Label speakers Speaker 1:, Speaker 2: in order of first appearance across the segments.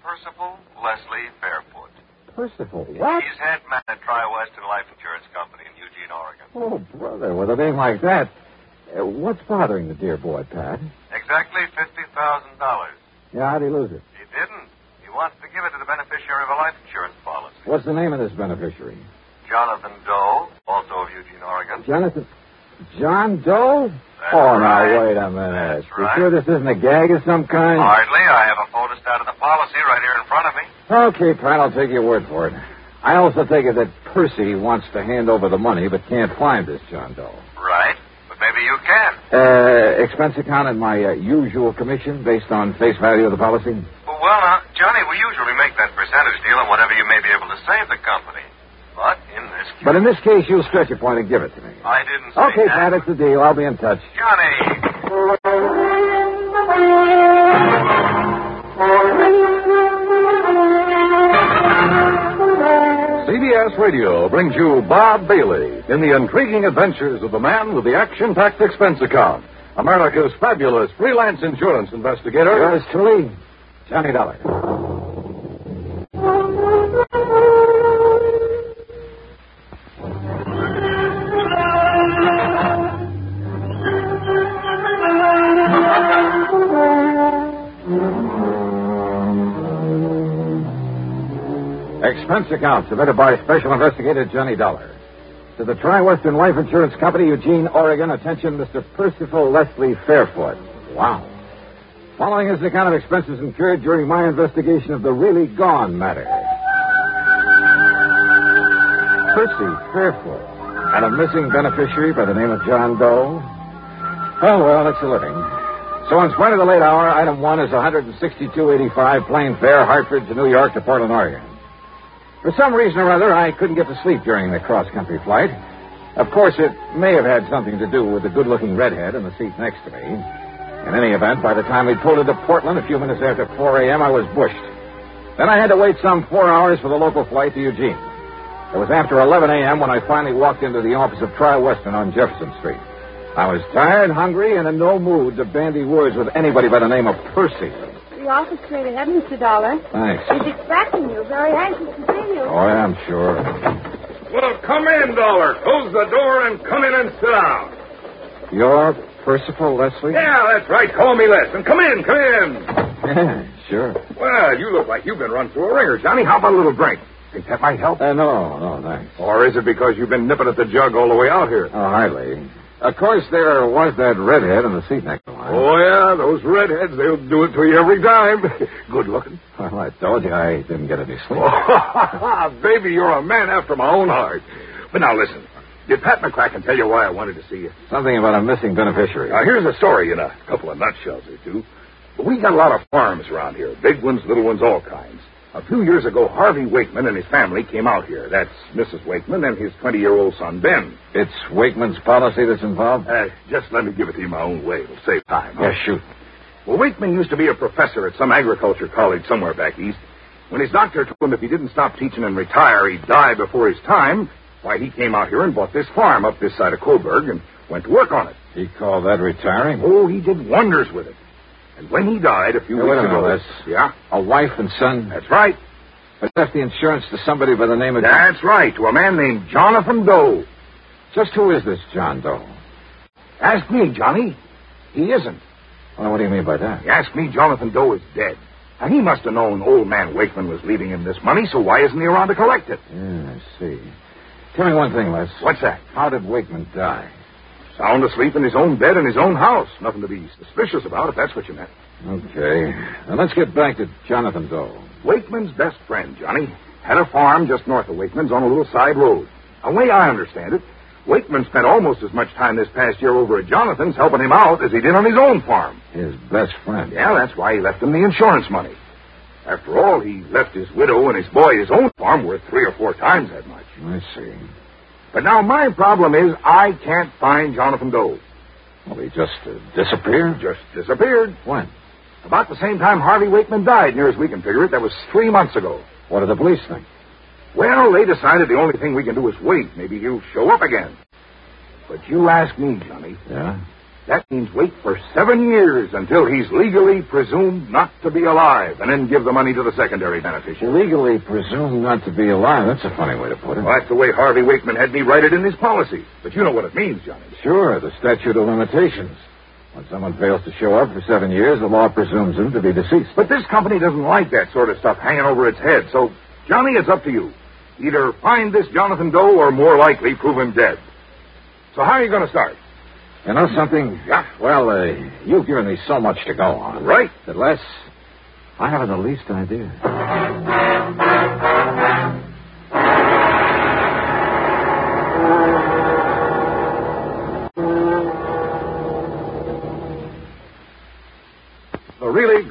Speaker 1: Percival Leslie Fairfoot.
Speaker 2: Percival, what?
Speaker 1: He's head man at Tri-Western Life Insurance Company in Eugene, Oregon.
Speaker 2: Oh, brother, with a name like that. What's bothering the dear boy, Pat?
Speaker 1: Exactly $50,000.
Speaker 2: Yeah, how'd he lose it?
Speaker 1: He didn't. He wants to give it to the beneficiary of a life insurance policy.
Speaker 2: What's the name of this beneficiary?
Speaker 1: Jonathan Doe, also of Eugene, Oregon.
Speaker 2: John Doe?
Speaker 1: That's
Speaker 2: Now,
Speaker 1: right.
Speaker 2: wait a minute.
Speaker 1: That's
Speaker 2: You
Speaker 1: right.
Speaker 2: sure this isn't a gag of some kind?
Speaker 1: Hardly. I have a photostat of the policy right here in front of me.
Speaker 2: Okay, Pat, I'll take your word for it. I also take it that Percy wants to hand over the money but can't find this John Doe.
Speaker 1: Right. But maybe you can.
Speaker 2: Expense account at my usual commission based on face value of the policy?
Speaker 1: Well, now, Johnny, we usually make that percentage deal on whatever you may be able to save the company. But in this case,
Speaker 2: you'll stretch a point and give it to me.
Speaker 1: I didn't say
Speaker 2: Okay,
Speaker 1: that.
Speaker 2: Pat, it's the deal. I'll be in touch.
Speaker 1: Johnny!
Speaker 3: CBS Radio brings you Bob Bailey in the intriguing adventures of the man with the action-packed expense account, America's fabulous freelance insurance investigator.
Speaker 2: Yours truly, Johnny Dollar. Expense account submitted by Special Investigator Johnny Dollar. To the Tri-Western Life Insurance Company, Eugene, Oregon. Attention, Mr. Percival Leslie Fairfoot. Wow. Following is an account of expenses incurred during my investigation of the really gone matter. Percy Fairfoot and a missing beneficiary by the name of John Doe. Oh, well, it's a living. So in spite of the late hour, item 1 is $162.85 plane fare, Hartford to New York to Portland, Oregon. For some reason or other, I couldn't get to sleep during the cross-country flight. Of course, it may have had something to do with the good-looking redhead in the seat next to me. In any event, by the time we pulled into Portland a few minutes after 4 a.m., I was bushed. Then I had to wait some 4 hours for the local flight to Eugene. It was after 11 a.m. when I finally walked into the office of Tri-Western on Jefferson Street. I was tired, hungry, and in no mood to bandy words with anybody by the name of Percy.
Speaker 4: The office straight ahead, Mr. Dollar.
Speaker 2: Thanks.
Speaker 4: He's expecting you. Very anxious to see you.
Speaker 2: Oh, yeah, I'm sure.
Speaker 5: Well, come in, Dollar. Close the door and come in and sit down.
Speaker 2: You're Percival Leslie?
Speaker 5: Yeah, that's right. Call me Les. And come in.
Speaker 2: Yeah, sure.
Speaker 5: Well, you look like you've been run through a ringer, Johnny. How about a little drink? Think that might help?
Speaker 2: No, thanks.
Speaker 5: Or is it because you've been nipping at the jug all the way out here?
Speaker 2: Oh, hardly. Of course, there was that redhead in the seat next to mine.
Speaker 5: Oh, yeah, those redheads, they'll do it to you every time. Good looking.
Speaker 2: Well, I told you I didn't get any sleep.
Speaker 5: Oh, baby, you're a man after my own heart. But now, listen. Did Pat McCracken tell you why I wanted to see you?
Speaker 2: Something about a missing beneficiary.
Speaker 5: Now, here's a story in a couple of nutshells or two. We got a lot of farms around here. Big ones, little ones, all kinds. A few years ago, Harvey Wakeman and his family came out here. That's Mrs. Wakeman and his 20-year-old son, Ben.
Speaker 2: It's Wakeman's policy that's involved?
Speaker 5: Just let me give it to you my own way. It'll save time.
Speaker 2: Yeah, shoot.
Speaker 5: Well, Wakeman used to be a professor at some agriculture college somewhere back east. When his doctor told him if he didn't stop teaching and retire, he'd die before his time, why, he came out here and bought this farm up this side of Coburg and went to work on it.
Speaker 2: He called that retiring?
Speaker 5: Oh, he did wonders with it. And when he died a few weeks ago...
Speaker 2: Wait a minute,
Speaker 5: Yeah?
Speaker 2: A wife and son?
Speaker 5: That's right.
Speaker 2: But left the insurance to somebody by the name of...
Speaker 5: That's right, to a man named Jonathan Doe.
Speaker 2: Just who is this John Doe?
Speaker 5: Ask me, Johnny. He isn't.
Speaker 2: Well, what do you mean by that?
Speaker 5: Ask me, Jonathan Doe is dead. And he must have known old man Wakeman was leaving him this money, so why isn't he around to collect it?
Speaker 2: Yeah, I see. Tell me one thing, Les.
Speaker 5: What's that?
Speaker 2: How did Wakeman die?
Speaker 5: Sound asleep in his own bed in his own house. Nothing to be suspicious about, if that's what you meant.
Speaker 2: Okay. Now, let's get back to Jonathan Doe.
Speaker 5: Wakeman's best friend, Johnny, had a farm just north of Wakeman's on a little side road. The way I understand it, Wakeman spent almost as much time this past year over at Jonathan's helping him out as he did on his own farm.
Speaker 2: His best friend?
Speaker 5: Yeah, that's why he left him the insurance money. After all, he left his widow and his boy his own farm worth 3 or 4 times that much.
Speaker 2: I see.
Speaker 5: But now my problem is I can't find Jonathan Doe.
Speaker 2: Well, he just disappeared?
Speaker 5: Just disappeared.
Speaker 2: When?
Speaker 5: About the same time Harvey Wakeman died, near as we can figure it. That was 3 months ago.
Speaker 2: What did the police think?
Speaker 5: Well, they decided the only thing we can do is wait. Maybe he'll show up again. But you ask me, Johnny.
Speaker 2: Yeah?
Speaker 5: That means wait for 7 years until he's legally presumed not to be alive, and then give the money to the secondary beneficiary.
Speaker 2: Legally presumed not to be alive. That's a funny way to put it.
Speaker 5: Well, that's the way Harvey Wakeman had me write it in his policy. But you know what it means, Johnny.
Speaker 2: Sure, the statute of limitations. When someone fails to show up for 7 years, the law presumes him to be deceased.
Speaker 5: But this company doesn't like that sort of stuff hanging over its head. So, Johnny, it's up to you. Either find this Jonathan Doe or, more likely, prove him dead. So how are you going to start?
Speaker 2: You know something?
Speaker 5: Yeah.
Speaker 2: Well, you've given me so much to go on.
Speaker 5: Right.
Speaker 2: That, Les, I haven't the least idea.
Speaker 5: So really...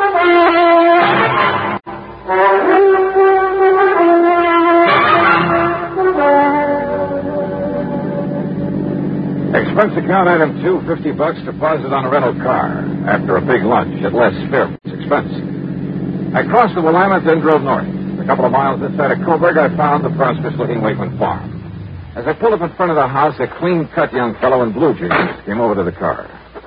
Speaker 2: Expense account item 2, $50 deposit on a rental car after a big lunch at Les Fairman's expense. I crossed the Willamette, then drove north. A couple of miles inside of Coburg, I found the prosperous-looking Wakeman farm. As I pulled up in front of the house, a clean-cut young fellow in blue jeans came over to the car.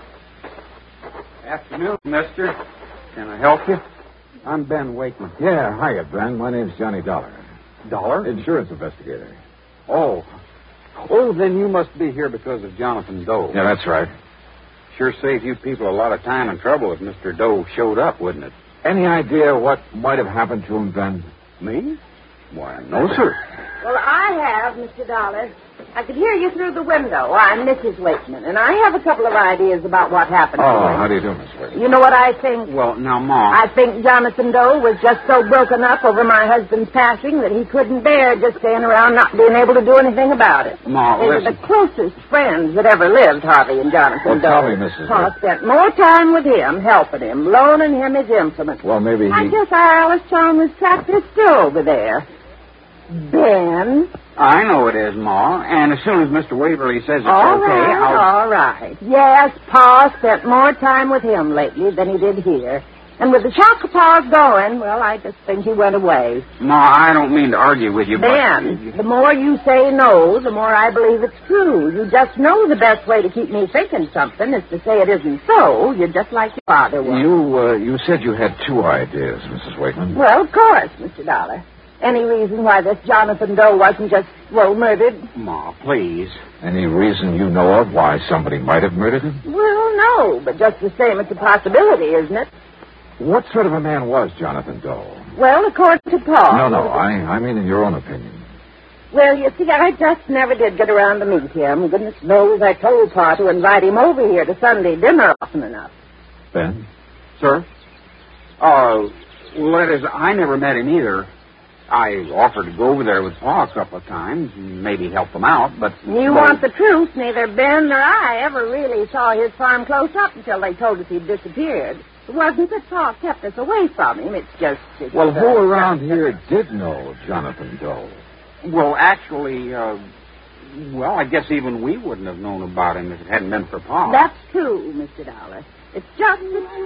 Speaker 6: Afternoon, mister. Can I help you? I'm Ben Wakeman.
Speaker 2: Yeah, hiya, Ben. My name's Johnny Dollar.
Speaker 6: Dollar?
Speaker 2: Insurance investigator.
Speaker 6: Oh, then you must be here because of Jonathan Doe.
Speaker 2: Yeah, that's right.
Speaker 6: Sure saved you people a lot of time and trouble if Mr. Doe showed up, wouldn't it?
Speaker 2: Any idea what might have happened to him, Ben?
Speaker 6: Me? Why, no, sir.
Speaker 4: Well, I have, Mr. Dollar. I could hear you through the window. I'm Mrs. Wakeman, and I have a couple of ideas about what happened to him.
Speaker 2: How do you do, Miss Wakeman?
Speaker 4: You know what I think?
Speaker 6: Well, now, Ma.
Speaker 4: I think Jonathan Doe was just so broken up over my husband's passing that he couldn't bear just staying around not being able to do anything about it.
Speaker 6: Ma,
Speaker 4: They were the closest friends that ever lived, Harvey and Jonathan Doe.
Speaker 2: Tell me, Mrs.
Speaker 4: Pa spent more time with him, helping him, loaning him his implements.
Speaker 2: Well, maybe
Speaker 4: I guess our Alice Chalmers tractor is still over there. Ben?
Speaker 6: I know it is, Ma. And as soon as Mr. Waverly says it's
Speaker 4: All
Speaker 6: okay,
Speaker 4: right, all right. Yes, Pa spent more time with him lately than he did here. And with the Choctaws going, well, I just think he went away.
Speaker 6: Ma, I don't mean to argue with you,
Speaker 4: Ben,
Speaker 6: but...
Speaker 4: the more you say no, the more I believe it's true. You just know the best way to keep me thinking something is to say it isn't so. You're just like your father was.
Speaker 2: You said you had 2 ideas, Mrs. Wakeman.
Speaker 4: Well, of course, Mr. Dollar. Any reason why this Jonathan Doe wasn't just, murdered?
Speaker 6: Ma, please.
Speaker 2: Any reason you know of why somebody might have murdered him?
Speaker 4: Well, no, but just the same, it's a possibility, isn't it?
Speaker 2: What sort of a man was Jonathan Doe?
Speaker 4: Well, according to Pa.
Speaker 2: No, I mean in your own opinion.
Speaker 4: Well, you see, I just never did get around to meet him. Goodness knows I told Pa to invite him over here to Sunday dinner often enough.
Speaker 2: Ben?
Speaker 6: Sir? Well, that is, I never met him either. I offered to go over there with Pa a couple of times and maybe help him out, but...
Speaker 4: You want the truth. Neither Ben nor I ever really saw his farm close up until they told us he'd disappeared. It wasn't that Pa kept us away from him. It's just...
Speaker 2: Well, who around here did know Jonathan Doe?
Speaker 6: Well, actually, I guess even we wouldn't have known about him if it hadn't been for Pa.
Speaker 4: That's true, Mr. Dollar. It's just...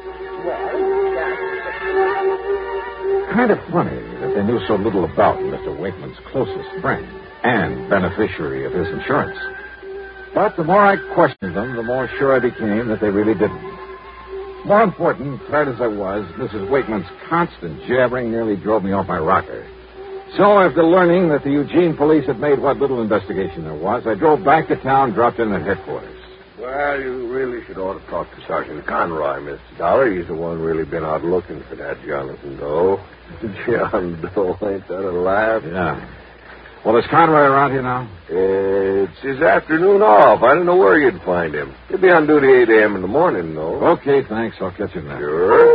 Speaker 2: Kind of funny that they knew so little about Mr. Wakeman's closest friend and beneficiary of his insurance. But the more I questioned them, the more sure I became that they really didn't. More important, tired as I was, Mrs. Wakeman's constant jabbering nearly drove me off my rocker. So after learning that the Eugene police had made what little investigation there was, I drove back to town, dropped in at headquarters.
Speaker 7: Well, you really should ought to talk to Sergeant Conroy, Mr. Dollar. He's the one really been out looking for that Jonathan Doe. John Doe, ain't that a laugh?
Speaker 2: Yeah. Well, is Conroy around here now?
Speaker 7: It's his afternoon off. I don't know where you'd find him. He'll be on duty 8 a.m. in the morning, though.
Speaker 2: Okay, thanks. I'll catch him now.
Speaker 7: Sure.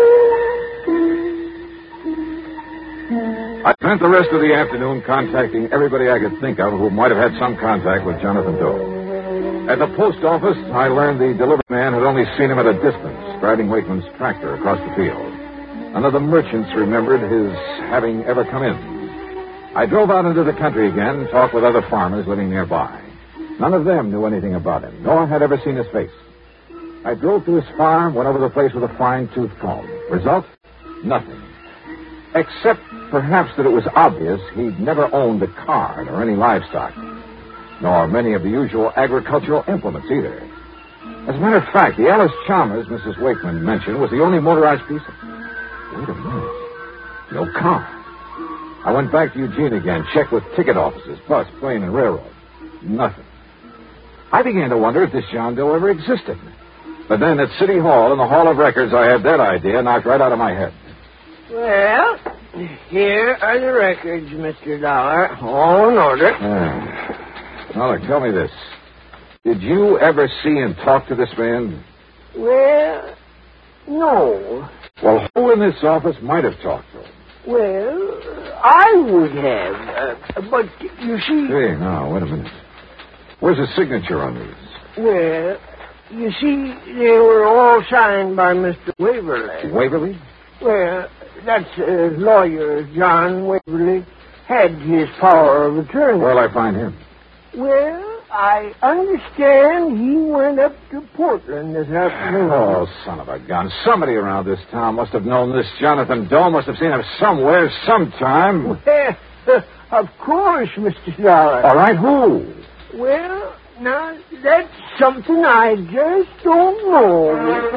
Speaker 2: I spent the rest of the afternoon contacting everybody I could think of who might have had some contact with Jonathan Doe. At the post office, I learned the delivery man had only seen him at a distance, driving Wakeman's tractor across the field. None of the merchants remembered his having ever come in. I drove out into the country again, talked with other farmers living nearby. None of them knew anything about him, nor had ever seen his face. I drove to his farm, went over the place with a fine-tooth comb. Result? Nothing. Except, perhaps, that it was obvious he'd never owned a car or any livestock, nor many of the usual agricultural implements either. As a matter of fact, the Alice Chalmers Mrs. Wakeman mentioned was the only motorized piece of... Wait a minute. No car. I went back to Eugene again, checked with ticket offices, bus, plane, and railroad. Nothing. I began to wonder if this John Doe ever existed. But then at City Hall, in the Hall of Records, I had that idea knocked right out of my head.
Speaker 8: Well, here are the records, Mr. Dollar. All in order.
Speaker 2: Now, look, tell me this. Did you ever see and talk to this man?
Speaker 8: Well, no.
Speaker 2: Well, who in this office might have talked to him?
Speaker 8: Well, I would have. But, you see...
Speaker 2: Hey, now, wait a minute. Where's the signature on these?
Speaker 8: Well, you see, they were all signed by Mr. Waverly.
Speaker 2: Waverly?
Speaker 8: Well, that's lawyer John Waverly had his power of attorney.
Speaker 2: Where'll I find him?
Speaker 8: Well, I understand he went up to Portland this afternoon.
Speaker 2: Oh, son of a gun. Somebody around this town must have known this Jonathan Doe, must have seen him somewhere, sometime.
Speaker 8: Well, of course, Mr. Dollar.
Speaker 2: All right, who?
Speaker 8: Well, now, that's something I just don't know.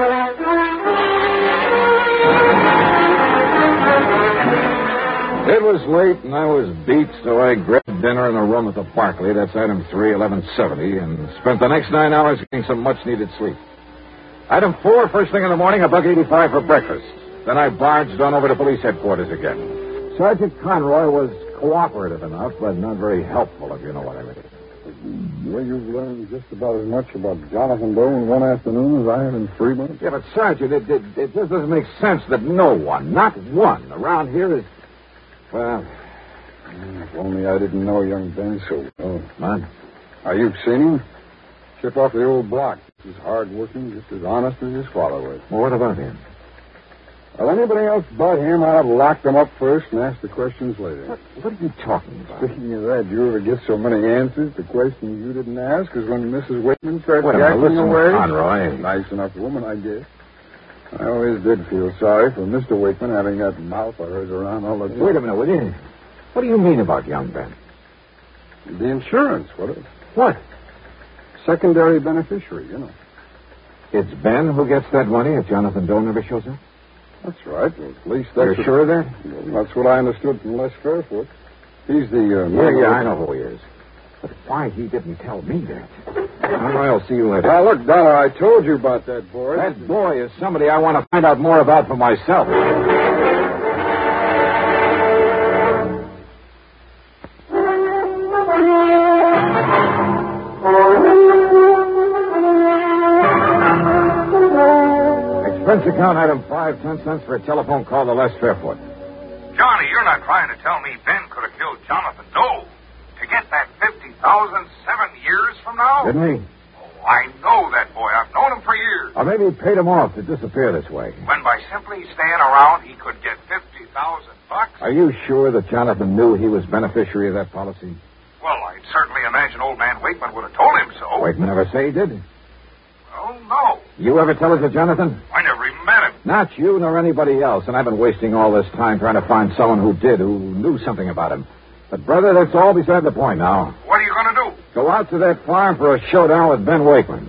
Speaker 2: It was late, and I was beat, so I grabbed dinner in a room at the Barclay, that's item 3, 1170, and spent the next 9 hours getting some much-needed sleep. Item 4, first thing in the morning, $1.85 for breakfast. Then I barged on over to police headquarters again. Sergeant Conroy was cooperative enough, but not very helpful, if you know what I mean.
Speaker 9: Well, you've learned just about as much about Jonathan Doe in one afternoon as I have in 3 months.
Speaker 2: Yeah, but, Sergeant, it just doesn't make sense that no one, not one, around here is... Well...
Speaker 9: If only I didn't know young Ben so well.
Speaker 2: Man?
Speaker 9: You've seen him? Chip off the old block. Just as hard-working, just as honest as his father was.
Speaker 2: Well, what about him?
Speaker 9: Well, anybody else but him, I'd have locked him up first and asked the questions later.
Speaker 2: What are you talking about?
Speaker 9: Speaking of that, you ever get so many answers to questions you didn't ask? Because when Mrs. Wakeman starts jacking away...
Speaker 2: Conroy.
Speaker 9: Nice enough woman, I guess. I always did feel sorry for Mr. Wakeman having that mouth of hers around all the time.
Speaker 2: Wait a minute, will you? What do you mean about young Ben?
Speaker 9: The insurance,
Speaker 2: What?
Speaker 9: Secondary beneficiary, you know.
Speaker 2: It's Ben who gets that money if Jonathan Doe never shows up?
Speaker 9: That's right. Well, at least that's...
Speaker 2: You're sure of that?
Speaker 9: Well, that's what I understood from Les Fairfoot. He's the...
Speaker 2: Yeah, I know who he is. But why he didn't tell me that? I'll see you later.
Speaker 9: Now, look, Dollar, I told you about that boy.
Speaker 2: That boy is somebody I want to find out more about for myself. Expense account item 5, 10 cents for a telephone call to Les Fairfoot.
Speaker 5: Johnny, you're not trying to tell me Ben could have killed Jonathan Doe to get that $50,000 7 years from now?
Speaker 2: Didn't he?
Speaker 5: Oh, I know that boy. I've known him for years.
Speaker 2: Or maybe he paid him off to disappear this way.
Speaker 5: When by simply staying around, he could get $50,000.
Speaker 2: Are you sure that Jonathan knew he was beneficiary of that policy?
Speaker 5: Well, I'd certainly imagine old man Wakeman would have told him so.
Speaker 2: Wakeman never say he did?
Speaker 5: Well, no.
Speaker 2: You ever tell it to Jonathan?
Speaker 5: I never even met him.
Speaker 2: Not you nor anybody else, and I've been wasting all this time trying to find someone who knew something about him. But, brother, that's all beside the point now.
Speaker 5: What are you going to do?
Speaker 2: Go out to that farm for a showdown with Ben Wakeman.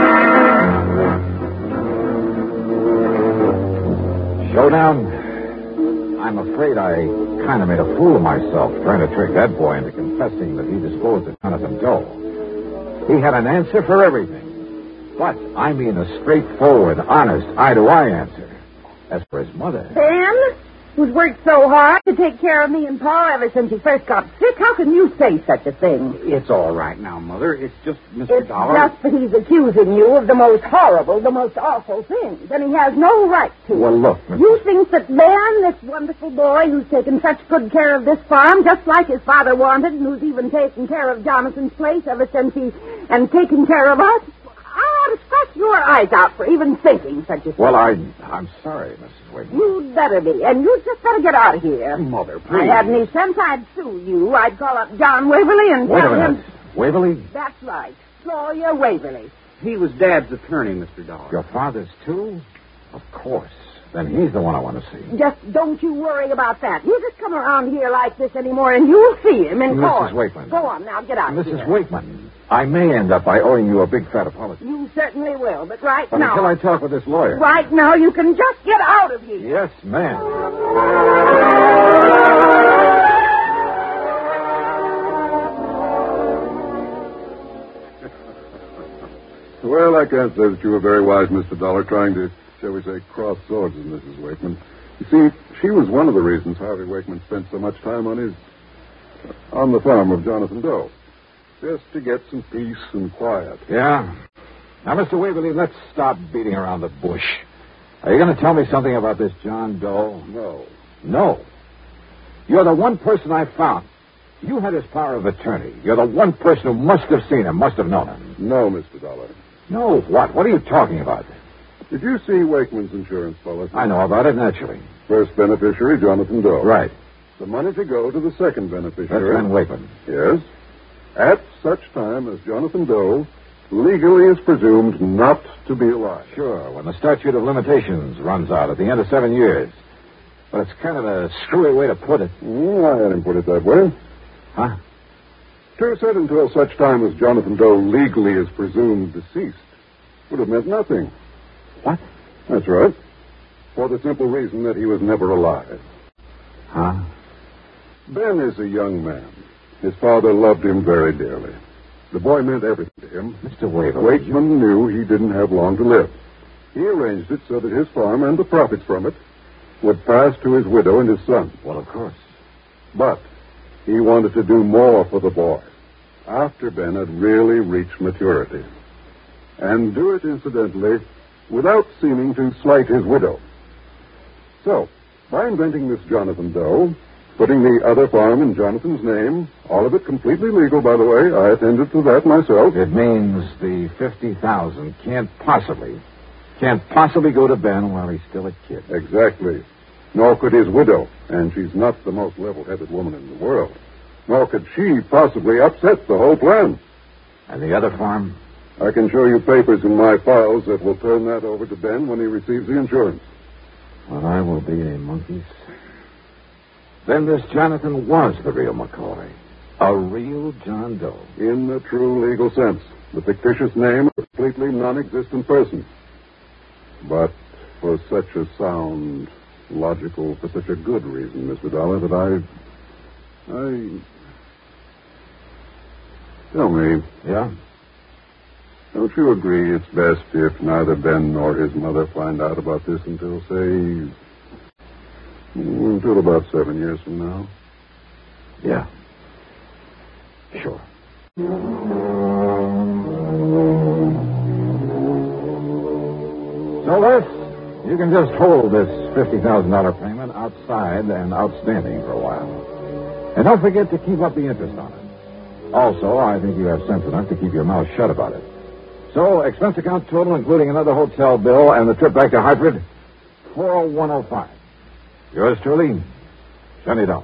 Speaker 2: Showdown? I'm afraid I kind of made a fool of myself trying to trick that boy into confessing that he disposed of Jonathan Doe. He had an answer for everything. But I mean a straightforward, honest, eye-to-eye answer. As for his mother...
Speaker 4: Ben, who's worked so hard to take care of me and Pa ever since he first got sick, how can you say such a thing?
Speaker 6: It's all right now, Mother. It's just Mr. Dollar.
Speaker 4: Just that he's accusing you of the most horrible, the most awful things, and he has no right to.
Speaker 2: Well, look, Mr.
Speaker 4: You think that Ben, this wonderful boy who's taken such good care of this farm, just like his father wanted, and who's even taken care of Jonathan's place ever since and taken care of us, I ought to scratch your eyes out for even thinking such a thing.
Speaker 2: Well, I'm sorry, Mrs. Wakeman.
Speaker 4: You'd better be, and you just better get out of here.
Speaker 6: Mother,
Speaker 4: If
Speaker 6: please.
Speaker 4: I had any sense, I'd sue you. I'd call up John Waverly and
Speaker 2: Wait
Speaker 4: tell
Speaker 2: a minute.
Speaker 4: him...
Speaker 2: Waverly?
Speaker 4: That's right. Lawyer Waverly.
Speaker 6: He was Dad's attorney, Mr. Dollar.
Speaker 2: Your father's too? Of course. Then he's the one I want to see.
Speaker 4: Just don't you worry about that. You just come around here like this anymore, and you'll see him in court.
Speaker 2: Mrs. Wakeman.
Speaker 4: Go on now, get out of here.
Speaker 2: Mrs. Wakeman, I may end up by owing you a big fat apology.
Speaker 4: You certainly will, but right
Speaker 2: But
Speaker 4: now...
Speaker 2: until I talk with this lawyer.
Speaker 4: Right now, you can just get out of here.
Speaker 2: Yes, ma'am.
Speaker 9: Well, I can't say that you were very wise, Mr. Dollar, trying to, shall we say, cross swords with Mrs. Wakeman. You see, she was one of the reasons Harvey Wakeman spent so much time on the farm of Jonathan Doe. Just to get some peace and quiet.
Speaker 2: Yeah? Now, Mr. Waverly, let's stop beating around the bush. Are you going to tell me something about this John Doe?
Speaker 9: No.
Speaker 2: No. You're the one person I found. You had his power of attorney. You're the one person who must have seen him, must have known him.
Speaker 9: No, Mr. Dollar.
Speaker 2: No, what? What are you talking about?
Speaker 9: Did you see Wakeman's insurance policy?
Speaker 2: I know about it, naturally.
Speaker 9: First beneficiary, Jonathan Doe.
Speaker 2: Right.
Speaker 9: The money to go to the second beneficiary.
Speaker 2: That's Ben Wakeman.
Speaker 9: Yes. At such time as Jonathan Doe legally is presumed not to be alive.
Speaker 2: Sure, when the statute of limitations runs out at the end of 7 years. But it's kind of a screwy way to put it.
Speaker 9: I hadn't put it that way.
Speaker 2: Huh?
Speaker 9: To have said until such time as Jonathan Doe legally is presumed deceased would have meant nothing.
Speaker 2: What?
Speaker 9: That's right. For the simple reason that he was never alive.
Speaker 2: Huh?
Speaker 9: Ben is a young man. His father loved him very dearly. The boy meant everything to him.
Speaker 2: Mr. Waverly.
Speaker 9: Wakeman knew he didn't have long to live. He arranged it so that his farm and the profits from it would pass to his widow and his son.
Speaker 2: Well, of course.
Speaker 9: But he wanted to do more for the boy after Ben had really reached maturity. And do it, incidentally, without seeming to slight his widow. So, by inventing this Jonathan Doe, putting the other farm in Jonathan's name, all of it completely legal, by the way, I attended to that myself.
Speaker 2: It means the $50,000 can't possibly go to Ben while he's still a kid.
Speaker 9: Exactly. Nor could his widow, and she's not the most level-headed woman in the world. Nor could she possibly upset the whole plan.
Speaker 2: And the other farm?
Speaker 9: I can show you papers in my files that will turn that over to Ben when he receives the insurance.
Speaker 2: Well, I will be a monkey's. Then this Jonathan was the real McCoy. A real John Doe.
Speaker 9: In the true legal sense. The fictitious name of a completely non-existent person. But for such a sound, logical, for such a good reason, Mr. Dollar, that Tell me.
Speaker 2: Yeah?
Speaker 9: Don't you agree it's best if neither Ben nor his mother find out about this until, say, until about 7 years from now?
Speaker 2: Yeah. Sure. So, Les, you can just hold this $50,000 payment outside and outstanding for a while. And don't forget to keep up the interest on it. Also, I think you have sense enough to keep your mouth shut about it. So, expense account total, including another hotel bill and the trip back to Hartford, $40105. Yours truly, Johnny Dollar.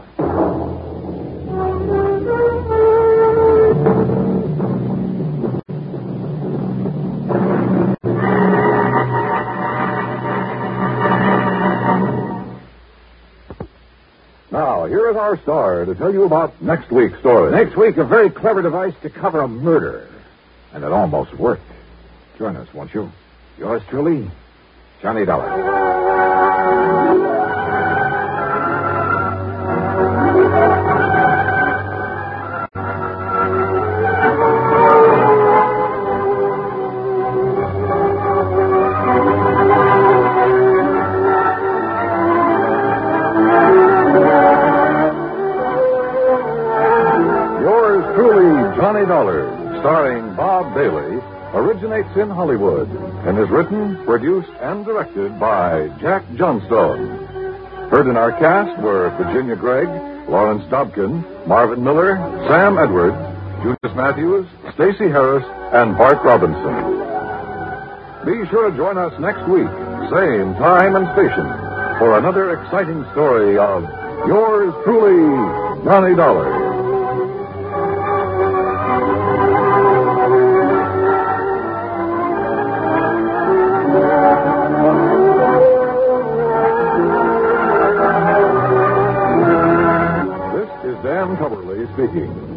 Speaker 3: Now, here is our star to tell you about next week's story.
Speaker 2: Next week, a very clever device to cover a murder. And it almost worked. Join us, won't you? Yours truly, Johnny Dollar.
Speaker 3: Yours truly, Johnny Dollar, starring Bob Bailey, originates in Hollywood and is written, produced, and directed by Jack Johnstone. Heard in our cast were Virginia Gregg, Lawrence Dobkin, Marvin Miller, Sam Edwards, Junius Matthews, Stacey Harris, and Bart Robinson. Be sure to join us next week, same time and station, for another exciting story of yours truly, Johnny Dollar. This is Dan Coverly speaking.